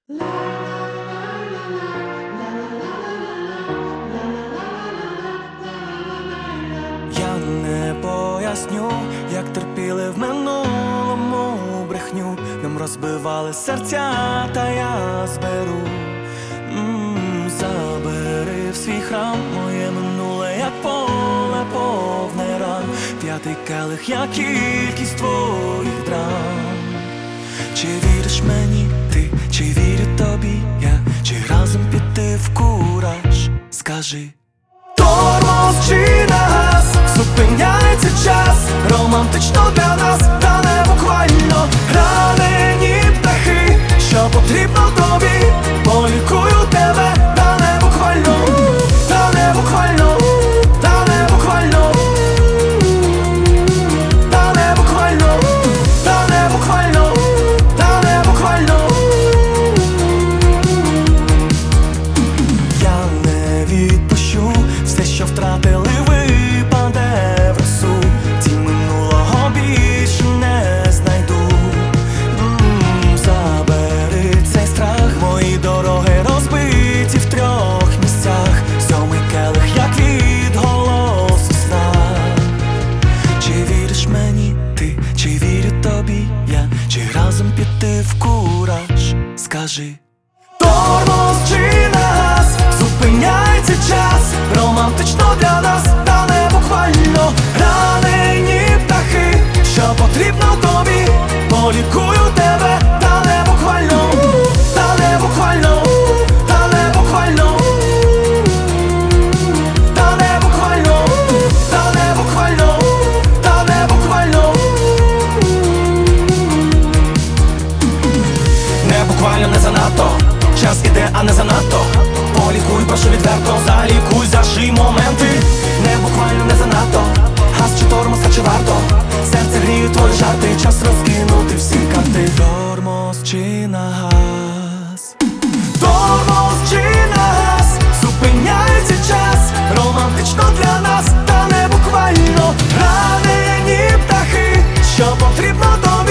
Я не поясню, як терпіли в минулому брехню. Нам розбивали серця, та я зберу. Забери в свій храм моє минуле, як поле повне ран. П'ятий келих, як кількість твоїх драм. Чи віриш мені ти, чи вірю тобі я, чи разом піти в кураж? Скажи. Тормоз чи на газ, зупиняється час, романтично для нас, та не буквально. Ранені птахи, що потрібно тобі, полікую тебе, та не буквально, та не буквально, та не буквально, та не буквально, та не буквально, та не буквально. Я не відпущу все, що втратили, випаде в росу. Ті минулого більше не знайду. Забери цей страх, мої дороги розбиті в трьох місцях. Сьомий келих, як від голосу сна. Чи віриш мені ти, чи вірю тобі я, чи разом піти в кураж? Скажи. Тормоз чи на газ, зупиняється час, романтично для нас, та не буквально. Ранені птахи, що потрібно тобі, полікую тебе, та не буквально, та не буквально, та не буквально, та не буквально, та не буквально, та не буквально. Не буквально, не занадто, час іде, а не занадто. Полікуй, прошу відверто, залікуй, заший моменти. Не буквально, не занадто, газ чи тормоз, а чи варто? Серце гріє твої жарти, час розкинути всі карти. Тормоз чи на газ, тормоз чи на газ, зупиняється час, романтично для нас, та не буквально. Ранені птахи, що потрібно тобі,